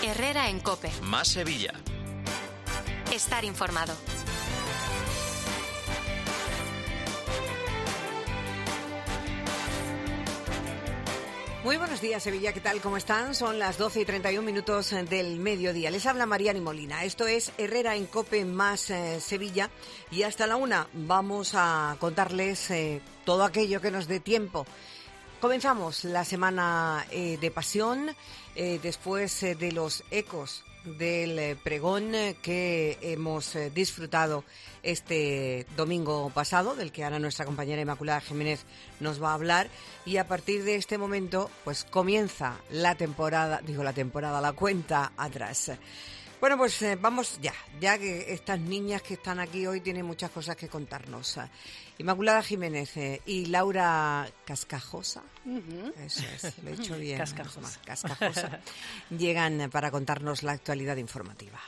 Herrera en COPE. Más Sevilla. Estar informado. Muy buenos días, Sevilla. ¿Qué tal? ¿Cómo están? Son las 12:31 del mediodía. Les habla Mariani Molina. Esto es Herrera en COPE más Sevilla. Y hasta la 1 vamos a contarles todo aquello que nos dé tiempo. Comenzamos la semana de Pasión, después de los ecos del pregón que hemos disfrutado este domingo pasado, del que ahora nuestra compañera Inmaculada Jiménez nos va a hablar, y a partir de este momento pues comienza la cuenta atrás. Bueno, pues vamos ya que estas niñas que están aquí hoy tienen muchas cosas que contarnos. Inmaculada Jiménez y Laura Cascajosa, eso es, lo he hecho bien. Cascajosa, llegan para contarnos la actualidad informativa.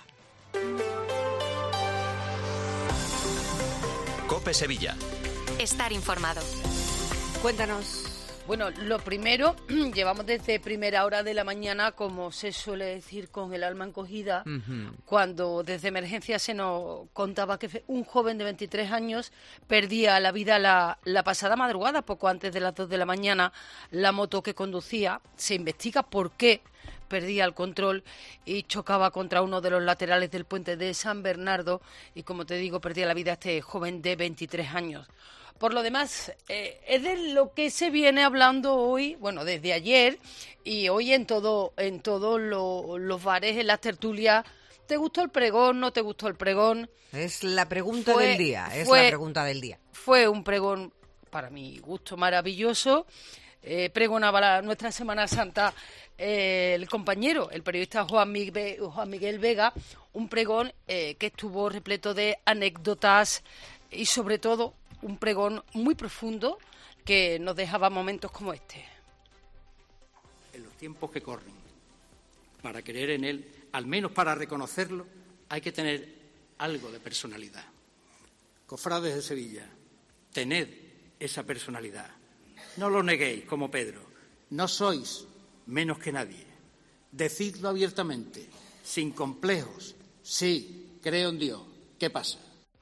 COPE Sevilla. Estar informado. Cuéntanos. Bueno, lo primero, llevamos desde primera hora de la mañana, como se suele decir, con el alma encogida, cuando desde emergencia se nos contaba que un joven de 23 años perdía la vida la pasada madrugada, poco antes de las 2 de la mañana. La moto que conducía, se investiga por qué perdía el control y chocaba contra uno de los laterales del puente de San Bernardo y, como te digo, perdía la vida este joven de 23 años. Por lo demás, es de lo que se viene hablando hoy, bueno, desde ayer y hoy en todos los bares, en las tertulias. ¿Te gustó el pregón? ¿No te gustó el pregón? Es la pregunta del día, la pregunta del día. Fue un pregón, para mi gusto, maravilloso. Pregonaba nuestra Semana Santa el compañero, el periodista Juan Miguel Vega, un pregón que estuvo repleto de anécdotas y, sobre todo, un pregón muy profundo que nos dejaba momentos como este. En los tiempos que corren, para creer en él, al menos para reconocerlo, hay que tener algo de personalidad. Cofrades de Sevilla, tened esa personalidad. No lo neguéis, como Pedro. No sois menos que nadie. Decidlo abiertamente, sin complejos. Sí, creo en Dios. ¿Qué pasa?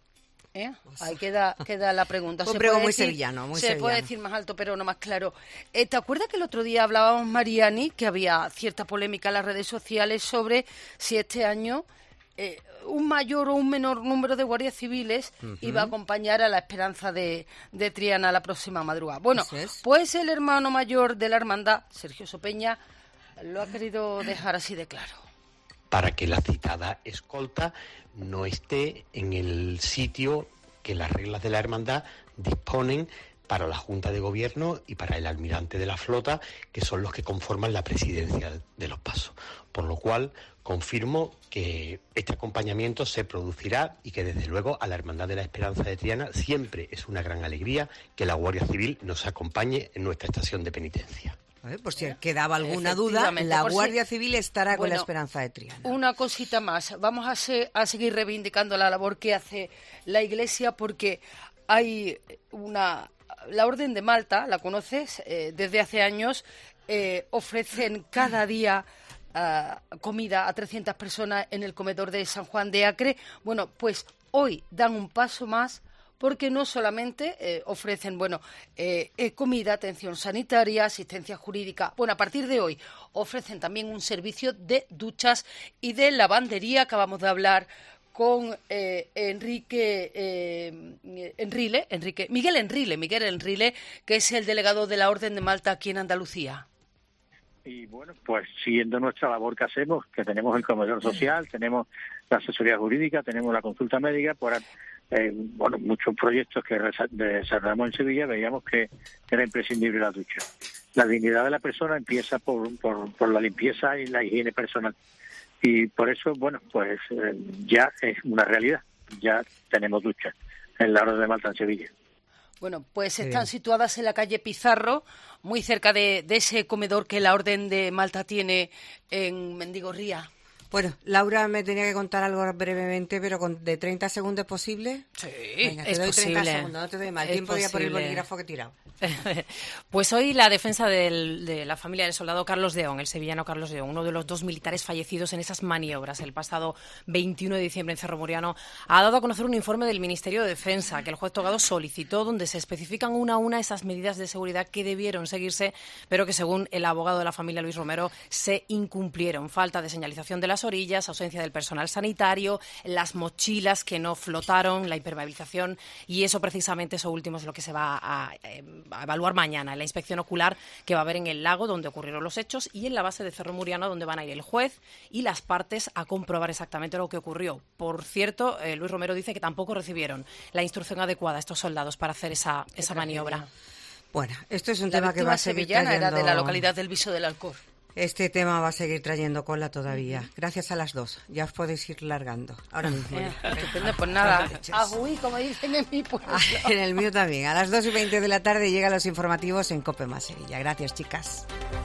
Ahí queda la pregunta. Un pregón muy sevillano. Se puede decir más alto, pero no más claro. ¿Te acuerdas que el otro día hablábamos, Mariani, que había cierta polémica en las redes sociales sobre si este año un mayor o un menor número de guardias civiles iba a acompañar a la Esperanza de Triana la próxima madrugada? Bueno, pues el hermano mayor de la hermandad, Sergio Sopeña, lo ha querido dejar así de claro. Para que la citada escolta no esté en el sitio que las reglas de la hermandad disponen para la Junta de Gobierno y para el almirante de la flota, que son los que conforman la presidencia de los pasos. Por lo cual, confirmo que este acompañamiento se producirá y que, desde luego, a la Hermandad de la Esperanza de Triana siempre es una gran alegría que la Guardia Civil nos acompañe en nuestra estación de penitencia. Por si quedaba alguna duda, la Guardia Civil estará con la Esperanza de Triana. Una cosita más. Vamos a seguir reivindicando la labor que hace la Iglesia, porque hay la Orden de Malta, ¿la conoces? Desde hace años ofrecen cada día comida a 300 personas en el comedor de San Juan de Acre. Bueno, pues hoy dan un paso más, porque no solamente ofrecen comida, atención sanitaria, asistencia jurídica. Bueno, a partir de hoy ofrecen también un servicio de duchas y de lavandería. Acabamos de hablar con Miguel Enrile, que es el delegado de la Orden de Malta aquí en Andalucía. Y bueno, pues siguiendo nuestra labor que hacemos, que tenemos el comedor social, tenemos la asesoría jurídica, tenemos la consulta médica, muchos proyectos que desarrollamos en Sevilla, veíamos que era imprescindible la ducha. La dignidad de la persona empieza por la limpieza y la higiene personal. Y por eso, ya es una realidad. Ya tenemos duchas en la Orden de Malta en Sevilla. Bueno, pues están situadas en la calle Pizarro, muy cerca de ese comedor que la Orden de Malta tiene en Mendigorría. Bueno, Laura me tenía que contar algo brevemente, pero de 30 segundos, ¿es posible? Sí, Venga, te es doy posible. 30 segundos, no te doy más. El tiempo ya por el bolígrafo que he tirado. Pues hoy la defensa de la familia del soldado Carlos Deón, el sevillano Carlos Deón, uno de los 2 militares fallecidos en esas maniobras el pasado 21 de diciembre en Cerro Muriano, ha dado a conocer un informe del Ministerio de Defensa que el juez Togado solicitó, donde se especifican una a una esas medidas de seguridad que debieron seguirse, pero que según el abogado de la familia, Luis Romero, se incumplieron. Falta de señalización de las orillas, ausencia del personal sanitario, las mochilas que no flotaron, la impermeabilización, y eso precisamente, eso último es lo que se va a evaluar mañana en la inspección ocular que va a haber en el lago donde ocurrieron los hechos y en la base de Cerro Muriano, donde van a ir el juez y las partes a comprobar exactamente lo que ocurrió. Por cierto, Luis Romero dice que tampoco recibieron la instrucción adecuada a estos soldados para hacer esa maniobra. Bueno, esto es un La tema que va a víctima seguir sevillana trayendo... era de la localidad del Viso del Alcor. Este tema va a seguir trayendo cola todavía. Gracias a las 2. Ya os podéis ir largando. Ahora mismo. Estupendo, pues nada. Ajuí, como dicen en mi pueblo. En el mío también. A las 2:20 de la tarde llegan los informativos en COPE Más Sevilla. Gracias, chicas.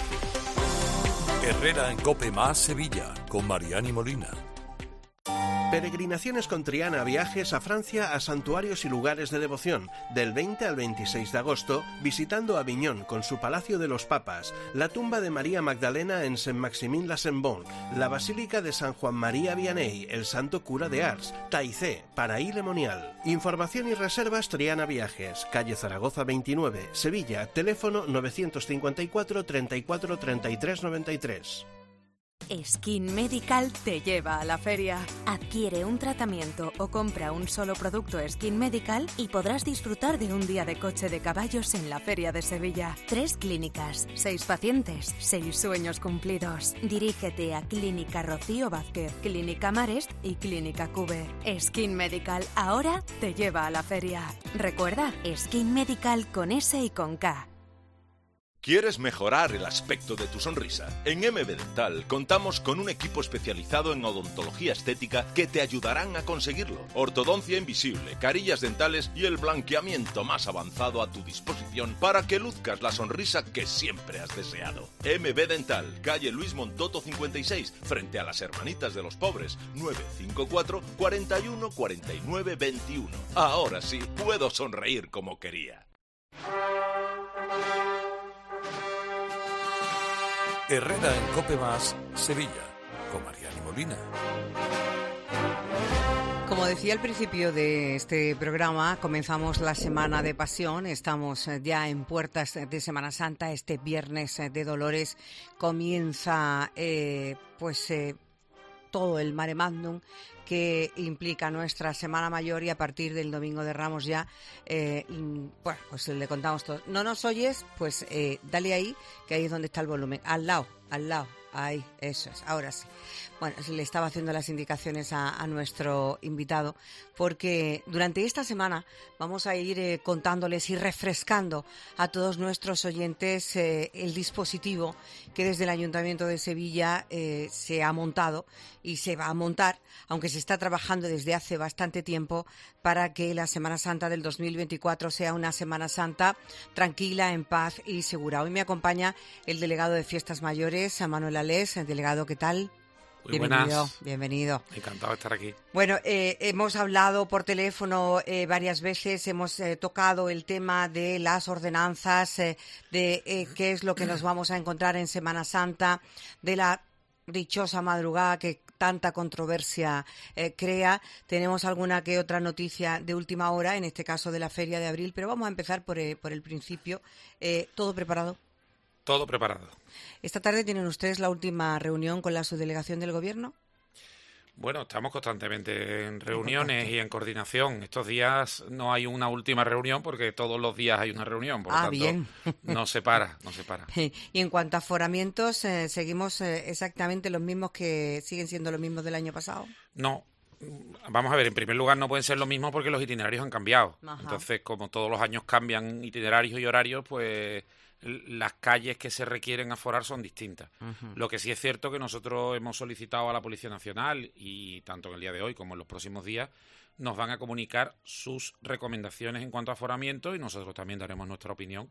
Herrera en COPE Más Sevilla, con Mariani Molina. Peregrinaciones con Triana Viajes a Francia a santuarios y lugares de devoción, del 20 al 26 de agosto, visitando Aviñón con su Palacio de los Papas, la tumba de María Magdalena en Saint-Maximin-la-Sembon, la Basílica de San Juan María Vianney, el Santo Cura de Ars, Taizé, Paraí-le-Monial. Información y reservas Triana Viajes, calle Zaragoza 29, Sevilla, teléfono 954 34 33 93. Skin Medical te lleva a la feria. Adquiere un tratamiento o compra un solo producto Skin Medical y podrás disfrutar de un día de coche de caballos en la Feria de Sevilla. 3 clínicas, 6 pacientes, 6 sueños cumplidos. Dirígete a Clínica Rocío Vázquez, Clínica Marest y Clínica Cube. Skin Medical ahora te lleva a la feria. Recuerda, Skin Medical con S y con K. ¿Quieres mejorar el aspecto de tu sonrisa? En MB Dental contamos con un equipo especializado en odontología estética que te ayudarán a conseguirlo. Ortodoncia invisible, carillas dentales y el blanqueamiento más avanzado a tu disposición para que luzcas la sonrisa que siempre has deseado. MB Dental, calle Luis Montoto 56, frente a las Hermanitas de los Pobres, 954 41 49 21. Ahora sí, puedo sonreír como quería. Herrera en COPE Más Sevilla, con Mariani Molina. Como decía al principio de este programa, comenzamos la Semana de Pasión. Estamos ya en puertas de Semana Santa. Este viernes de Dolores comienza todo el Mare Magnum que implica nuestra Semana Mayor, y a partir del Domingo de Ramos ya, pues le contamos todo. ¿No nos oyes? Pues dale ahí, que ahí es donde está el volumen. Al lado, ahí, eso es, ahora sí. Bueno, le estaba haciendo las indicaciones a nuestro invitado, porque durante esta semana vamos a ir contándoles y refrescando a todos nuestros oyentes el dispositivo que desde el Ayuntamiento de Sevilla se ha montado y se va a montar, aunque se está trabajando desde hace bastante tiempo para que la Semana Santa del 2024 sea una Semana Santa tranquila, en paz y segura. Hoy me acompaña el delegado de Fiestas Mayores, Manuel Alés. Delegado, ¿qué tal? Muy buenas. Bienvenido. Encantado de estar aquí. Bueno, hemos hablado por teléfono varias veces, hemos tocado el tema de las ordenanzas, de qué es lo que nos vamos a encontrar en Semana Santa, de la dichosa madrugada que tanta controversia crea. Tenemos alguna que otra noticia de última hora, en este caso de la Feria de Abril, pero vamos a empezar por el principio. ¿Todo preparado? Todo preparado. ¿Esta tarde tienen ustedes la última reunión con la subdelegación del Gobierno? Bueno, estamos constantemente en reuniones y en coordinación. Estos días no hay una última reunión porque todos los días hay una reunión. Por lo tanto, bien. No se para. Y en cuanto a aforamientos, ¿seguimos exactamente los mismos que siguen siendo los mismos del año pasado? No. Vamos a ver, en primer lugar no pueden ser lo mismo porque los itinerarios han cambiado. Ajá. Entonces, como todos los años cambian itinerarios y horarios, pues las calles que se requieren aforar son distintas. Uh-huh. Lo que sí es cierto que nosotros hemos solicitado a la Policía Nacional, y tanto en el día de hoy como en los próximos días, nos van a comunicar sus recomendaciones en cuanto a aforamiento y nosotros también daremos nuestra opinión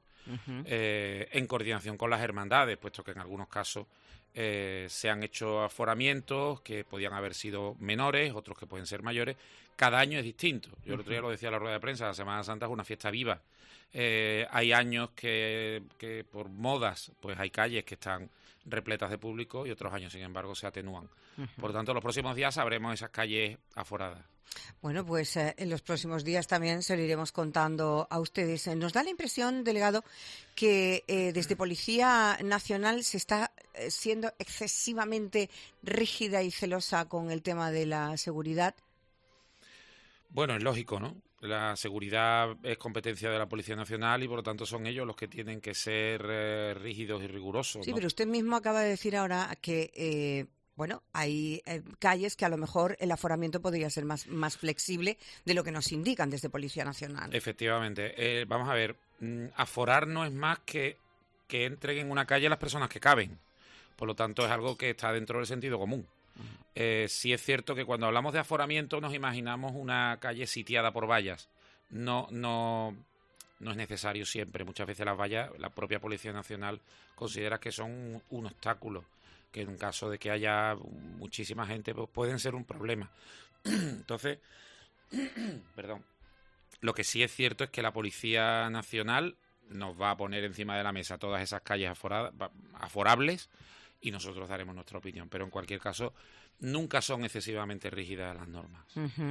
en coordinación con las hermandades, puesto que en algunos casos se han hecho aforamientos que podían haber sido menores, otros que pueden ser mayores. Cada año es distinto. Yo el otro día lo decía en la rueda de prensa, la Semana Santa es una fiesta viva. Hay años que por modas pues hay calles que están repletas de público y otros años, sin embargo, se atenúan. Por lo tanto, los próximos días sabremos esas calles aforadas. Bueno, pues en los próximos días también se lo iremos contando a ustedes. Nos da la impresión, delegado, que desde Policía Nacional se está siendo excesivamente rígida y celosa con el tema de la seguridad. Bueno, es lógico, ¿no? La seguridad es competencia de la Policía Nacional y, por lo tanto, son ellos los que tienen que ser rígidos y rigurosos. Sí, ¿no? pero usted mismo acaba de decir ahora que... hay calles que a lo mejor el aforamiento podría ser más flexible de lo que nos indican desde Policía Nacional. Efectivamente. Vamos a ver, aforar no es más que entren en una calle las personas que caben. Por lo tanto, es algo que está dentro del sentido común. Sí es cierto que cuando hablamos de aforamiento nos imaginamos una calle sitiada por vallas. No es necesario siempre. Muchas veces las vallas, la propia Policía Nacional considera que son un obstáculo, que en un caso de que haya muchísima gente pues pueden ser un problema. Entonces, perdón, lo que sí es cierto es que la Policía Nacional nos va a poner encima de la mesa todas esas calles aforables y nosotros daremos nuestra opinión, pero en cualquier caso nunca son excesivamente rígidas las normas.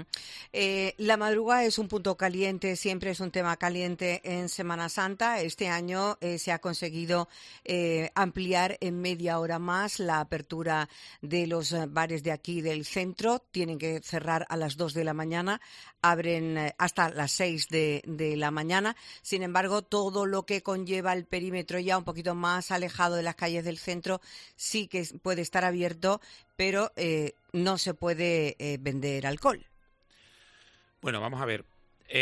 La madrugada es un punto caliente, siempre es un tema caliente en Semana Santa. Este año se ha conseguido ampliar en media hora más la apertura de los bares de aquí del centro. Tienen que cerrar a las 2 de la mañana, abren hasta las 6 de la mañana. Sin embargo, todo lo que conlleva el perímetro ya un poquito más alejado de las calles del centro sí que puede estar abierto, pero no se puede vender alcohol. Bueno, vamos a ver.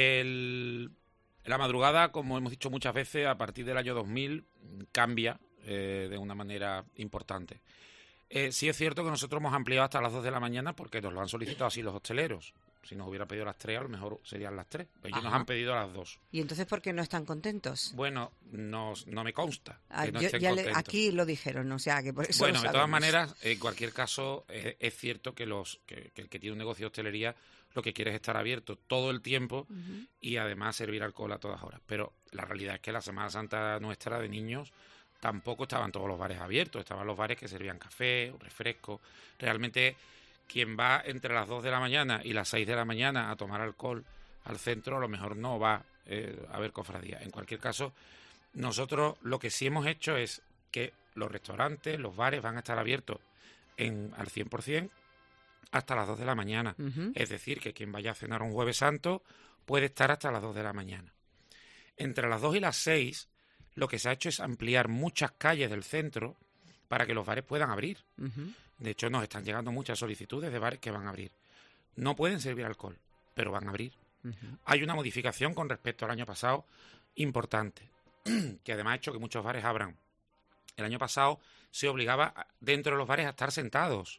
La madrugada, como hemos dicho muchas veces, a partir del año 2000 cambia de una manera importante. Sí es cierto que nosotros hemos ampliado hasta las 2 de la mañana porque nos lo han solicitado así los hosteleros. Si nos hubiera pedido las 3, a lo mejor serían las 3. Pero ellos nos han pedido las 2. ¿Y entonces por qué no están contentos? Bueno, no me consta que no estén contentos. Aquí lo dijeron, o sea que por eso bueno, lo de sabemos. todas maneras, en cualquier caso, es cierto que el que tiene un negocio de hostelería lo que quiere es estar abierto todo el tiempo y además servir alcohol a todas horas. Pero la realidad es que la Semana Santa nuestra de niños tampoco estaban todos los bares abiertos. Estaban los bares que servían café, refresco. Realmente, quien va entre las 2 de la mañana y las 6 de la mañana a tomar alcohol al centro, a lo mejor no va a ver cofradía. En cualquier caso, nosotros lo que sí hemos hecho es que los restaurantes, los bares van a estar abiertos al 100% hasta las 2 de la mañana. Es decir, que quien vaya a cenar un Jueves Santo puede estar hasta las 2 de la mañana. Entre las 2 y las 6, lo que se ha hecho es ampliar muchas calles del centro para que los bares puedan abrir. De hecho, nos están llegando muchas solicitudes de bares que van a abrir. No pueden servir alcohol, pero van a abrir. Hay una modificación con respecto al año pasado importante, que además ha hecho que muchos bares abran. El año pasado se obligaba dentro de los bares a estar sentados.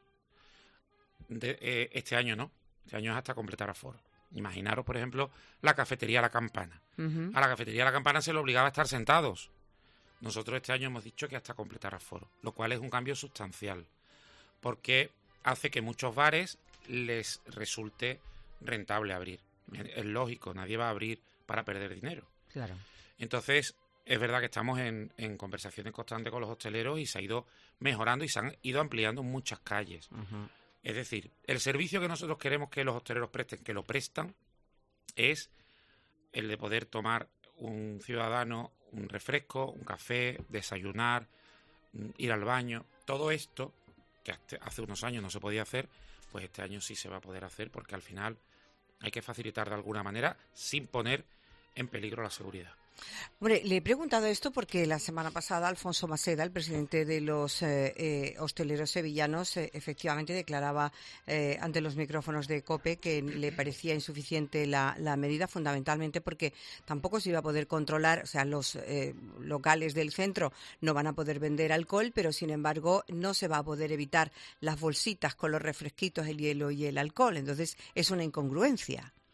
Este año no. Este año es hasta completar aforo. Imaginaros, por ejemplo, la cafetería La Campana. A la cafetería La Campana se le obligaba a estar sentados. Nosotros este año hemos dicho que hasta completar aforo, lo cual es un cambio sustancial, porque hace que muchos bares les resulte rentable abrir. Es lógico, nadie va a abrir para perder dinero. Claro. Entonces, es verdad que estamos en conversaciones constantes con los hosteleros y se ha ido mejorando y se han ido ampliando muchas calles. Es decir, el servicio que nosotros queremos que los hosteleros presten, que lo prestan, es el de poder tomar un ciudadano un refresco, un café, desayunar, ir al baño. Todo esto, que hace unos años no se podía hacer, pues este año sí se va a poder hacer, porque al final hay que facilitar de alguna manera sin poner en peligro la seguridad. Hombre, le he preguntado esto porque la semana pasada Alfonso Maseda, el presidente de los hosteleros sevillanos, efectivamente declaraba ante los micrófonos de COPE que le parecía insuficiente la medida, fundamentalmente porque tampoco se iba a poder controlar, o sea, los locales del centro no van a poder vender alcohol, pero sin embargo no se va a poder evitar las bolsitas con los refresquitos, el hielo y el alcohol. Entonces es una incongruencia.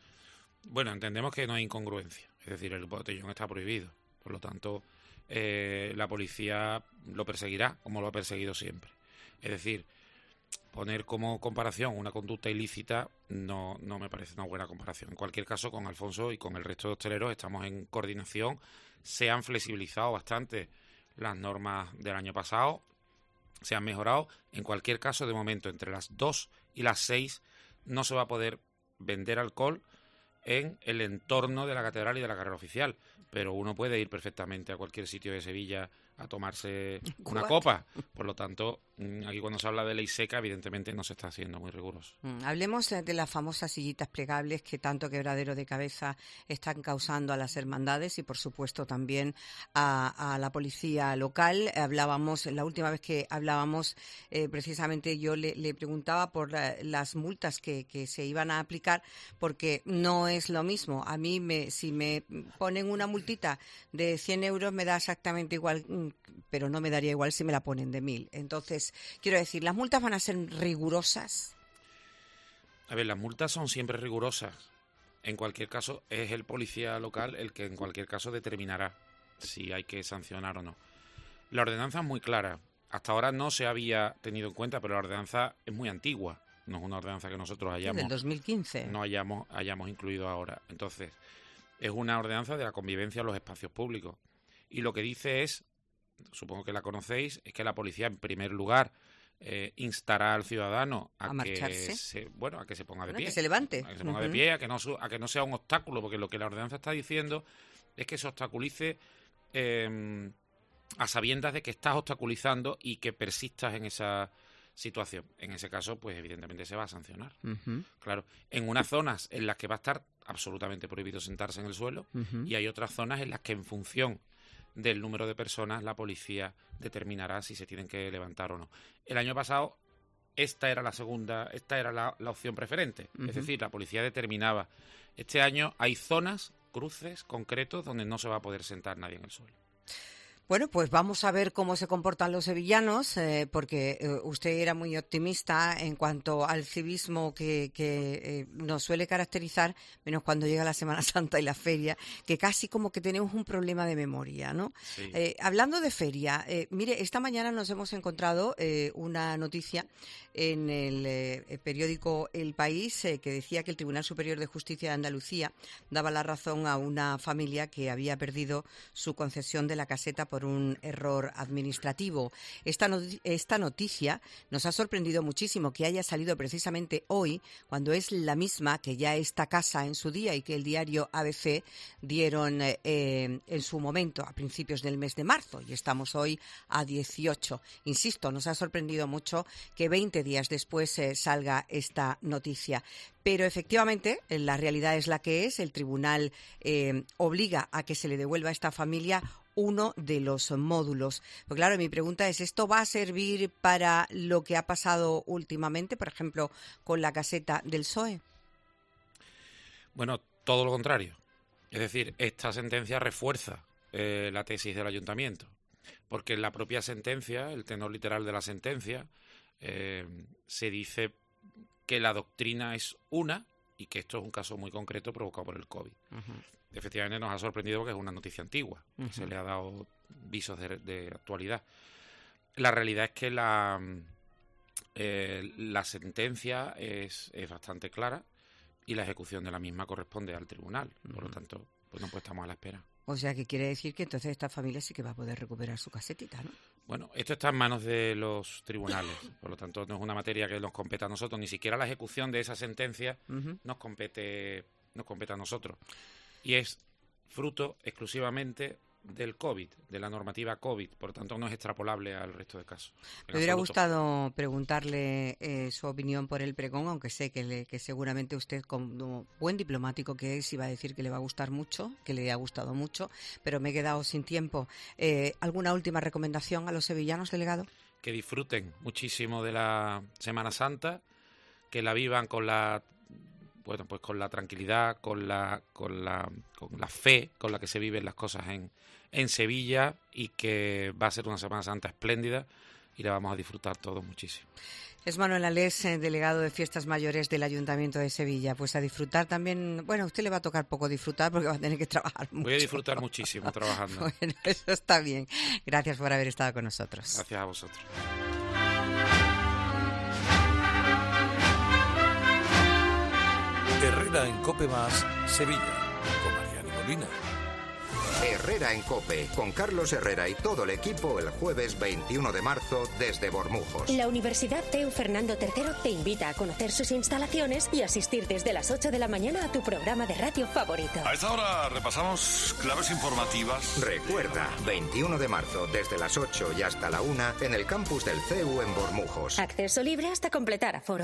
Bueno, entendemos que no hay incongruencia. Es decir, el botellón está prohibido. Por lo tanto, la policía lo perseguirá como lo ha perseguido siempre. Es decir, poner como comparación una conducta ilícita no me parece una buena comparación. En cualquier caso, con Alfonso y con el resto de hosteleros estamos en coordinación. Se han flexibilizado bastante las normas del año pasado, se han mejorado. En cualquier caso, de momento, entre las 2 y las 6 no se va a poder vender alcohol en el entorno de la catedral y de la carrera oficial, pero uno puede ir perfectamente a cualquier sitio de Sevilla a tomarse una copa. Por lo tanto, aquí cuando se habla de ley seca, evidentemente no se está haciendo muy riguroso. Hablemos de las famosas sillitas plegables que tanto quebradero de cabeza están causando a las hermandades y, por supuesto, también a la policía local. La última vez que hablábamos, precisamente yo le preguntaba por las multas que se iban a aplicar, porque no es lo mismo. A mí, si me ponen una multita de 100 euros, me da exactamente igual, pero no me daría igual si me la ponen de 1.000. Entonces, quiero decir, ¿las multas van a ser rigurosas? A ver, las multas son siempre rigurosas. En cualquier caso, es el policía local el que en cualquier caso determinará si hay que sancionar o no. La ordenanza es muy clara. Hasta ahora no se había tenido en cuenta, pero la ordenanza es muy antigua. No es una ordenanza que nosotros hayamos... Del 2015. No hayamos incluido ahora. Entonces, es una ordenanza de la convivencia en los espacios públicos. Y lo que dice es, supongo que la conocéis, es que la policía, en primer lugar, instará al ciudadano a que se ponga de pie. Que se levante. A que se ponga de pie, a que no sea un obstáculo, porque lo que la ordenanza está diciendo es que se obstaculice a sabiendas de que estás obstaculizando y que persistas en esa situación. En ese caso, pues evidentemente se va a sancionar. Claro, en unas zonas en las que va a estar absolutamente prohibido sentarse en el suelo y hay otras zonas en las que, en función del número de personas, la policía determinará si se tienen que levantar o no. El año pasado esta era la opción preferente, es decir, la policía determinaba. Este año hay zonas, cruces concretos donde no se va a poder sentar nadie en el suelo. Bueno, pues vamos a ver cómo se comportan los sevillanos, porque usted era muy optimista en cuanto al civismo que nos suele caracterizar, menos cuando llega la Semana Santa y la feria, que casi como que tenemos un problema de memoria, ¿no? Sí. Hablando de feria, mire, esta mañana nos hemos encontrado una noticia en el periódico El País que decía que el Tribunal Superior de Justicia de Andalucía daba la razón a una familia que había perdido su concesión de la caseta por un error administrativo. Esta noticia nos ha sorprendido muchísimo que haya salido precisamente hoy, cuando es la misma que ya esta casa en su día y que el diario ABC dieron en su momento, a principios del mes de marzo, y estamos hoy a 18. Insisto, nos ha sorprendido mucho que 20 días después salga esta noticia. Pero efectivamente, la realidad es la que es. El tribunal obliga a que se le devuelva a esta familia uno de los módulos. Pues claro, mi pregunta es, ¿esto va a servir para lo que ha pasado últimamente, por ejemplo, con la caseta del PSOE? Bueno, todo lo contrario. Es decir, esta sentencia refuerza la tesis del ayuntamiento, porque en la propia sentencia, el tenor literal de la sentencia, se dice que la doctrina es una y que esto es un caso muy concreto provocado por el COVID. Efectivamente nos ha sorprendido porque es una noticia antigua, que se le ha dado visos de actualidad. La realidad es que la sentencia es bastante clara y la ejecución de la misma corresponde al tribunal. Por lo tanto, pues no, pues estamos a la espera. O sea, que quiere decir que entonces esta familia sí que va a poder recuperar su casetita, ¿no? Bueno, esto está en manos de los tribunales, por lo tanto no es una materia que nos compete a nosotros, ni siquiera la ejecución de esa sentencia nos compete a nosotros. Y es fruto exclusivamente del COVID, de la normativa COVID, por lo tanto no es extrapolable al resto de casos. Me hubiera gustado preguntarle su opinión por el pregón, aunque sé que seguramente usted, como buen diplomático que es, iba a decir que le va a gustar mucho, que le ha gustado mucho, pero me he quedado sin tiempo. ¿Alguna última recomendación a los sevillanos, delegado? Que disfruten muchísimo de la Semana Santa, que la vivan con la tranquilidad, con la fe con la que se viven las cosas en Sevilla, y que va a ser una Semana Santa espléndida y la vamos a disfrutar todos muchísimo. Es Manuel Alés, delegado de Fiestas Mayores del Ayuntamiento de Sevilla. Pues a disfrutar también, bueno, a usted le va a tocar poco disfrutar porque va a tener que trabajar mucho. Voy a disfrutar muchísimo trabajando. Bueno, eso está bien. Gracias por haber estado con nosotros. Gracias a vosotros. Herrera en COPE más Sevilla, con Mariano Molina. Herrera en COPE, con Carlos Herrera y todo el equipo el jueves 21 de marzo desde Bormujos. La Universidad CEU Fernando III te invita a conocer sus instalaciones y asistir desde las 8 de la mañana a tu programa de radio favorito. A esta hora repasamos claves informativas. Recuerda, 21 de marzo desde las 8 y hasta la 1 en el campus del CEU en Bormujos. Acceso libre hasta completar aforo.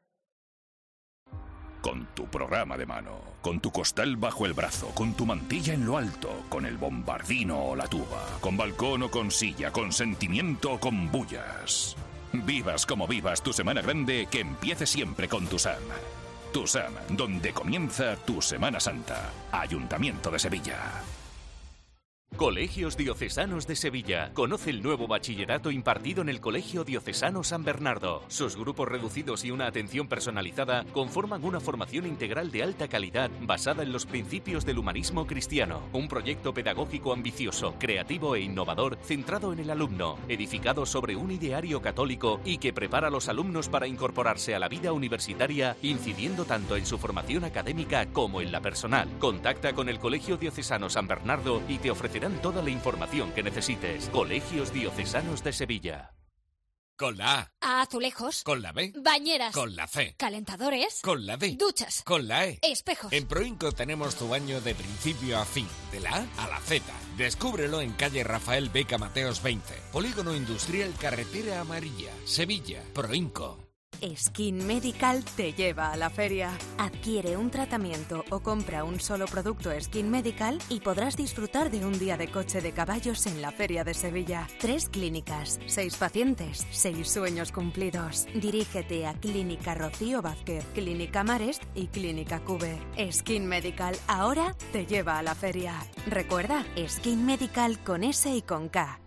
Con tu programa de mano, con tu costal bajo el brazo, con tu mantilla en lo alto, con el bombardino o la tuba, con balcón o con silla, con sentimiento o con bullas. Vivas como vivas tu Semana Grande, que empiece siempre con TUSAM. TUSAM, donde comienza tu Semana Santa. Ayuntamiento de Sevilla. Colegios Diocesanos de Sevilla. Conoce el nuevo bachillerato impartido en el Colegio Diocesano San Bernardo. Sus grupos reducidos y una atención personalizada conforman una formación integral de alta calidad basada en los principios del humanismo cristiano. Un proyecto pedagógico ambicioso, creativo e innovador centrado en el alumno, edificado sobre un ideario católico y que prepara a los alumnos para incorporarse a la vida universitaria, incidiendo tanto en su formación académica como en la personal. Contacta con el Colegio Diocesano San Bernardo y te ofrecerán toda la información que necesites. Colegios Diocesanos de Sevilla. Con la A. Azulejos. Con la B. Bañeras. Con la C. Calentadores. Con la D. Duchas. Con la E. Espejos. En Proinco tenemos tu baño de principio a fin, de la A a la Z. Descúbrelo en calle Rafael Beca Mateos 20. Polígono Industrial Carretera Amarilla, Sevilla. Proinco. Skin Medical te lleva a la feria. Adquiere un tratamiento o compra un solo producto Skin Medical y podrás disfrutar de un día de coche de caballos en la Feria de Sevilla. 3 clínicas, 6 pacientes, 6 sueños cumplidos. Dirígete a Clínica Rocío Vázquez, Clínica Marest y Clínica Cube. Skin Medical ahora te lleva a la feria. Recuerda, Skin Medical con S y con K.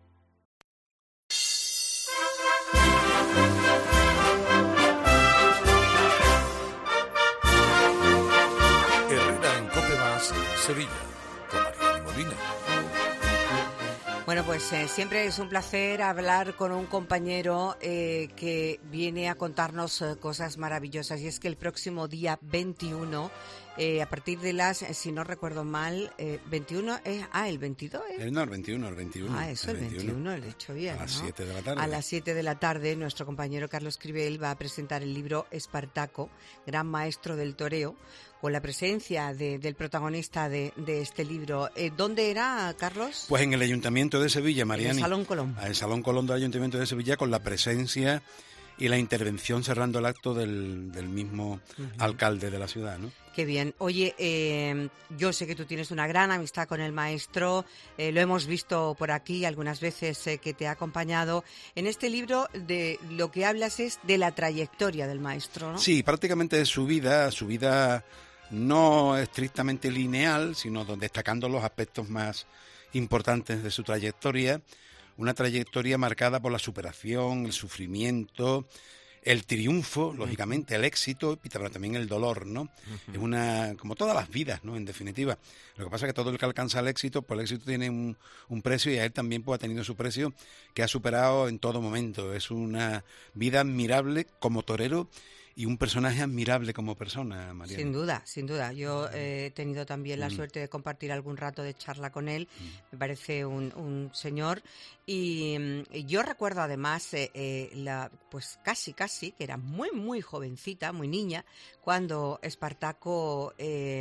Sevilla, con Mariano Molina. Bueno, pues siempre es un placer hablar con un compañero que viene a contarnos cosas maravillosas. Y es que el próximo día 21, a partir de las, si no recuerdo mal, 21 es... el 22 es... No, el 21. Eso, el 21, lo he dicho bien, A las 7 de la tarde. A las 7 de la tarde, nuestro compañero Carlos Cribel va a presentar el libro Espartaco, gran maestro del toreo, con la presencia del protagonista de este libro. ¿Dónde era, Carlos? Pues en el Ayuntamiento de Sevilla, Mariani. En el Salón Colón. El Salón Colón del Ayuntamiento de Sevilla, con la presencia y la intervención cerrando el acto del mismo alcalde de la ciudad, ¿no? Qué bien. Oye, yo sé que tú tienes una gran amistad con el maestro, lo hemos visto por aquí algunas veces que te ha acompañado. En este libro de lo que hablas es de la trayectoria del maestro, ¿no? Sí, prácticamente de su vida no estrictamente lineal, sino destacando los aspectos más importantes de su trayectoria. Una trayectoria marcada por la superación, el sufrimiento, el triunfo, lógicamente, el éxito y también el dolor, ¿no? Es como todas las vidas, ¿no? En definitiva. Lo que pasa es que todo el que alcanza el éxito, pues el éxito tiene un precio y a él también pues ha tenido su precio que ha superado en todo momento. Es una vida admirable como torero y un personaje admirable como persona, Mariana. Sin duda. Yo he tenido también la suerte de compartir algún rato de charla con él. Me parece un señor. Y yo recuerdo además, pues casi, que era muy, muy jovencita, muy niña, cuando Espartaco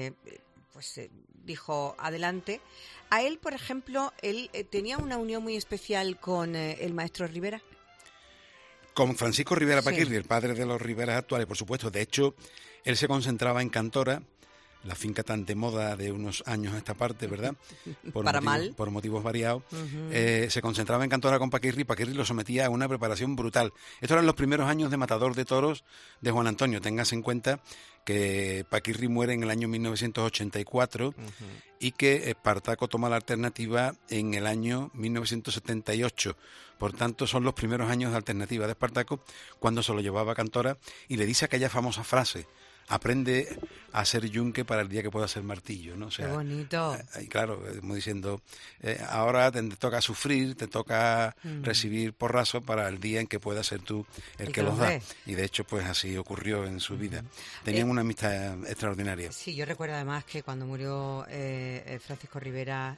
dijo adelante. A él, por ejemplo, él tenía una unión muy especial con el maestro Rivera. Con Francisco Rivera Paquirri, el padre de los Riveras actuales, por supuesto. De hecho, él se concentraba en Cantora la finca tan de moda de unos años a esta parte, ¿verdad? Por motivos variados. Se concentraba en Cantora con Paquirri, y Paquirri lo sometía a una preparación brutal. Estos eran los primeros años de matador de toros de Juan Antonio. Téngase en cuenta que Paquirri muere en el año 1984 y que Espartaco toma la alternativa en el año 1978. Por tanto, son los primeros años de alternativa de Espartaco cuando se lo llevaba a Cantora y le dice aquella famosa frase: aprende a ser yunque para el día que pueda ser martillo, ¿no? O sea, qué bonito. Y claro, como diciendo, ahora te toca sufrir, te toca recibir porrazos para el día en que puedas ser tú el que los da. Y de hecho, pues así ocurrió en su vida. Tenían una amistad extraordinaria. Sí, yo recuerdo además que cuando murió Francisco Rivera,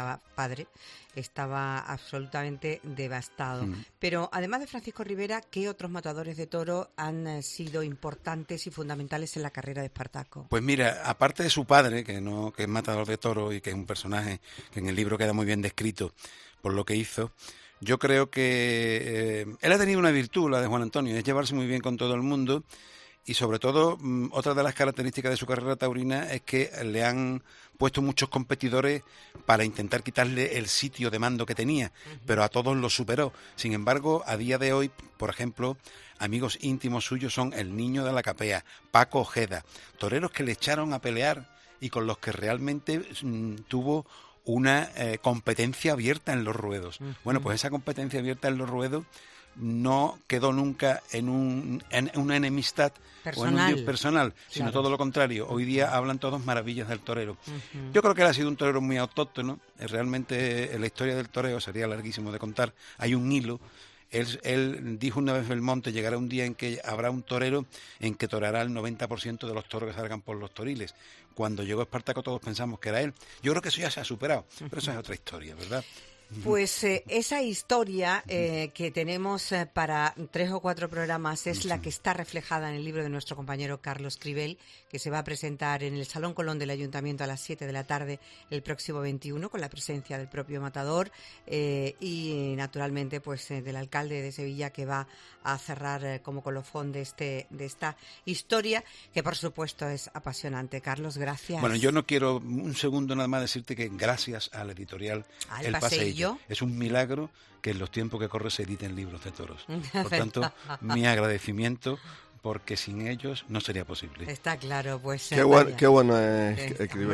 estaba absolutamente devastado. Pero además de Francisco Rivera, ¿qué otros matadores de toro han sido importantes y fundamentales en la carrera de Espartaco? Pues mira, aparte de su padre, que es matador de toro y que es un personaje que en el libro queda muy bien descrito por lo que hizo, yo creo que él ha tenido una virtud, la de Juan Antonio, es llevarse muy bien con todo el mundo. Y sobre todo, otra de las características de su carrera taurina es que le han puesto muchos competidores para intentar quitarle el sitio de mando que tenía, pero a todos los superó. Sin embargo, a día de hoy, por ejemplo, amigos íntimos suyos son el Niño de la Capea, Paco Ojeda, toreros que le echaron a pelear y con los que realmente tuvo una competencia abierta en los ruedos. Bueno, pues esa competencia abierta en los ruedos no quedó nunca en una enemistad o en un lío personal, sino todo lo contrario. Hoy día hablan todos maravillas del torero. Yo creo que él ha sido un torero muy autóctono. Realmente la historia del toreo sería larguísimo de contar. Hay un hilo. Él dijo una vez Belmonte: llegará un día en que habrá un torero en que torará el 90% de los toros que salgan por los toriles. Cuando llegó Espartaco todos pensamos que era él. Yo creo que eso ya se ha superado, pero eso es otra historia, ¿verdad? Pues esa historia que tenemos para 3 o 4 programas es la que está reflejada en el libro de nuestro compañero Carlos Cribel, que se va a presentar en el Salón Colón del Ayuntamiento a las 7 de la tarde el próximo 21, con la presencia del propio matador y naturalmente pues del alcalde de Sevilla, que va a cerrar como colofón de esta historia, que por supuesto es apasionante. Carlos, gracias. Bueno, yo no quiero un segundo nada más decirte que gracias a la editorial El Paseillo es un milagro que en los tiempos que corre se editen libros de toros. Por tanto, mi agradecimiento, porque sin ellos no sería posible. Está claro, pues... Qué bueno es escribir.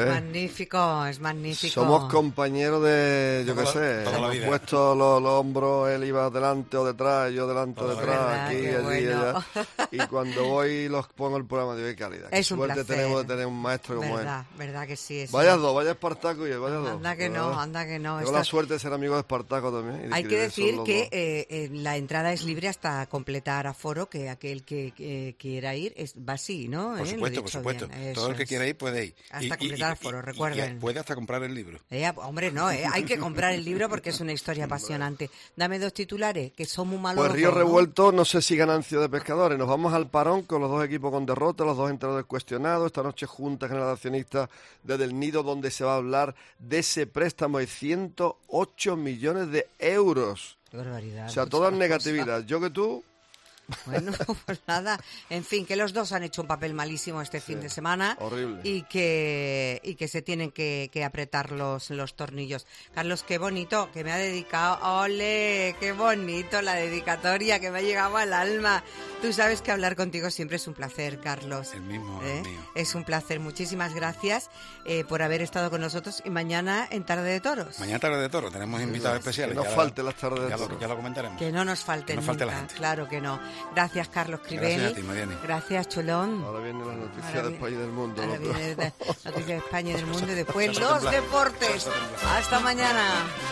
Es magnífico. Somos compañeros de, yo qué sé, hemos puesto los hombros, él iba delante o detrás, yo delante o detrás, aquí, allí, allá. Y cuando voy los pongo el programa de calidad. Es un suerte placer. Tenemos de tener un maestro como él. Verdad que sí. Vaya Espartaco y vaya dos. Anda que no. Tengo la suerte de ser amigo de Espartaco también. Hay que decir que la entrada es libre hasta completar aforo, que aquel que quiera ir va así, ¿no? Por supuesto. Todo el que quiera ir puede ir. Hasta completar aforo, recuerden. Puede hasta comprar el libro. Hombre, no, hay que comprar el libro porque es una historia apasionante. Dame 2 titulares, que son muy malos. Pues Río Revuelto, no sé si ganancia de pescadores. Nos vamos al parón con los 2 equipos con derrota, los 2 entrenadores cuestionados. Esta noche Junta General de Accionistas desde el Nido, donde se va a hablar de ese préstamo de 108 millones de euros. Qué barbaridad. O sea, toda negatividad. Yo que tú... Bueno, pues nada, en fin, que los dos han hecho un papel malísimo este fin de semana. Horrible. Y que se tienen que apretar los tornillos. Carlos, qué bonito que me ha dedicado. ¡Ole! ¡Qué bonito la dedicatoria que me ha llegado al alma! Tú sabes que hablar contigo siempre es un placer, Carlos. El mismo, el mío. Es un placer. Muchísimas gracias por haber estado con nosotros. Y mañana en Tarde de Toros. Mañana Tarde de Toros, tenemos invitados especiales. Que no falte las Tardes de Toros. Ya lo comentaremos. Que no nos falte nunca, la gente. Claro que no. Gracias, Carlos Cribel. Gracias a ti, Mariani. Gracias, Chulón. Ahora vienen las noticias de España y del mundo. Ahora vienen las noticias de España y del mundo y después los deportes. Hasta mañana.